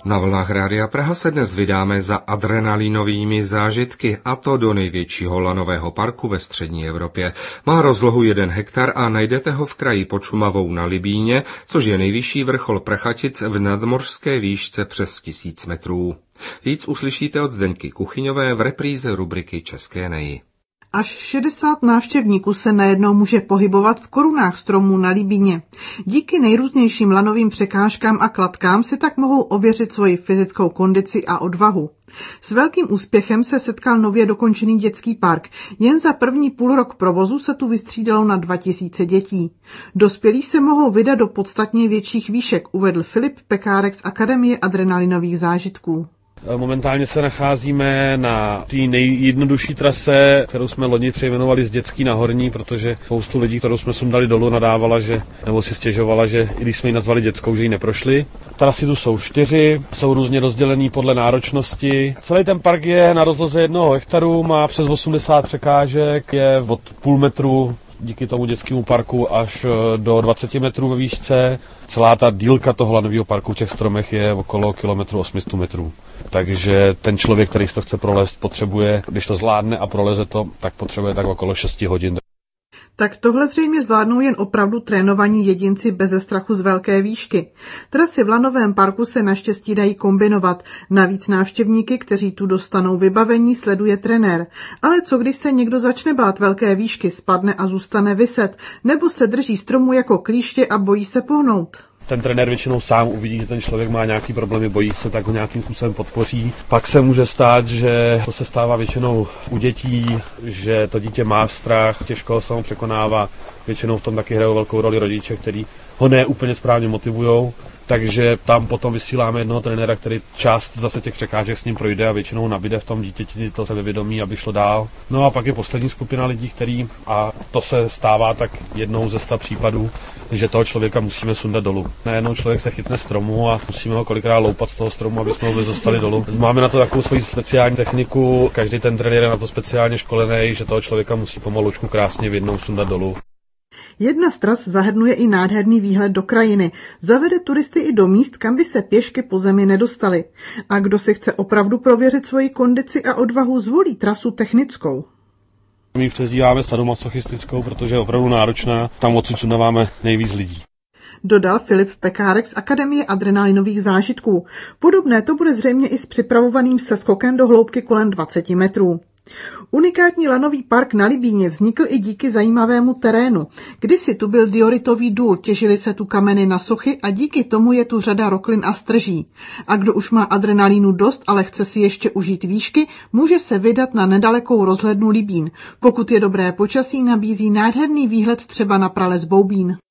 Na vlnách Rádia Praha se dnes vydáme za adrenalinovými zážitky, a to do největšího lanového parku ve střední Evropě. Má rozlohu 1 hektar a najdete ho v kraji pod Šumavou na Libíně, což je nejvyšší vrchol Prachatic v nadmořské výšce přes 1000 metrů. Víc uslyšíte od Zdeňky Kuchyňové v repríze rubriky České neji. Až 60 návštěvníků se najednou může pohybovat v korunách stromů na Libíně. Díky nejrůznějším lanovým překážkám a klatkám si tak mohou ověřit svoji fyzickou kondici a odvahu. S velkým úspěchem se setkal nově dokončený dětský park. Jen za první půlrok provozu se tu vystřídalo na 2000 dětí. Dospělí se mohou vydat do podstatně větších výšek, uvedl Filip Pekárek z Akademie adrenalinových zážitků. Momentálně se nacházíme na té nejjednodušší trase, kterou jsme loni přejmenovali z dětský na horní, protože spoustu lidí, kterou jsme sundali dolů, nadávala, nebo si stěžovala, že i když jsme ji nazvali dětskou, že ji neprošli. Trasy tu jsou 4, jsou různě rozdělený podle náročnosti. Celý ten park je na rozloze 1 hektaru, má přes 80 překážek, je od půl metru díky tomu dětskému parku až do 20 metrů ve výšce. Celá ta dílka toho lanového parku v těch stromech je okolo 800 metrů. Takže ten člověk, který si to chce prolézt, potřebuje, když to zvládne a proleze to, tak potřebuje tak okolo 6 hodin. Tak tohle zřejmě zvládnou jen opravdu trénovaní jedinci beze strachu z velké výšky. Trasy v lanovém parku se naštěstí dají kombinovat. Navíc návštěvníky, kteří tu dostanou vybavení, sleduje trenér. Ale co když se někdo začne bát velké výšky, spadne a zůstane viset, nebo se drží stromu jako klíště a bojí se pohnout? Ten trenér většinou sám uvidí, že ten člověk má nějaký problémy, bojí se, tak ho nějakým způsobem podpoří. Pak se může stát, že to se stává většinou u dětí, že to dítě má strach, těžko ho samo překonává. Většinou v tom taky hrajou velkou roli rodiče, kteří ho ne úplně správně motivujou. Takže tam potom vysíláme jednoho trenéra, který část zase těch překážek s ním projde a většinou nabíde v tom dítěti to sebevědomí, aby šlo dál. No a pak je poslední skupina lidí, který, a to se stává tak jednou ze 100 případů, že toho člověka musíme sundat dolů. Najednou člověk se chytne stromu a musíme ho kolikrát loupat z toho stromu, aby jsme ho dostali dolů. Máme na to takovou svoji speciální techniku, každý ten trenér je na to speciálně školený, že toho člověka musí pomalučku krásně v jednou sundat dolů. Jedna z tras zahrnuje i nádherný výhled do krajiny. Zavede turisty i do míst, kam by se pěšky po zemi nedostali. A kdo si chce opravdu prověřit svoji kondici a odvahu, zvolí trasu technickou. My přezdíváme sadomasochistickou, protože je opravdu náročná. Tam odsud sundáváme nejvíc lidí. Dodal Filip Pekárek z Akademie adrenalinových zážitků. Podobné to bude zřejmě i s připravovaným seskokem do hloubky kolem 20 metrů. Unikátní lanový park na Libíně vznikl i díky zajímavému terénu. Kdysi tu byl dioritový důl, těžily se tu kameny na sochy a díky tomu je tu řada roklin a strží. A kdo už má adrenalínu dost, ale chce si ještě užít výšky, může se vydat na nedalekou rozhlednu Libín. Pokud je dobré počasí, nabízí nádherný výhled třeba na prales Boubín.